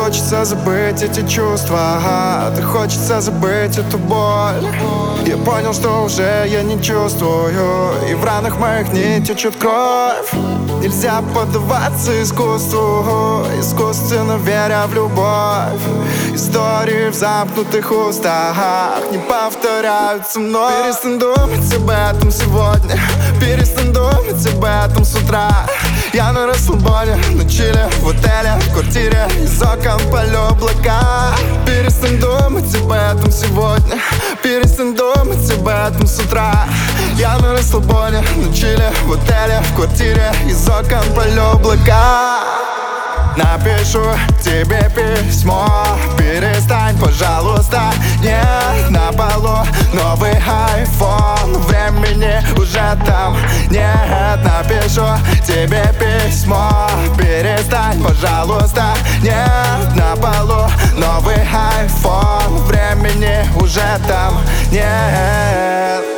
хочется забыть эти чувства, так хочется забыть эту боль. Я понял, что уже я не чувствую, и в ранах моих не течет кровь. Нельзя поддаваться искусству, искусственно веря в любовь. Истории в замкнутых устах не повторяются мной. Перестань думать об этом сегодня, перестань думать об этом с утра. Я на расслабоне, на чиле, в отеле, в квартире, из окон полю облака. Перестань думать об этом сегодня, перестань думать об этом с утра. Я на расслабоне, на чиле, в отеле, в квартире, из окон полю облака. Напишу тебе письмо, перестань, пожалуйста. Нет, на полу новый iPhone, времени уже там нет. Напишу тебе письмо, перестань, пожалуйста. Нет, на полу новый iPhone, времени уже там нет.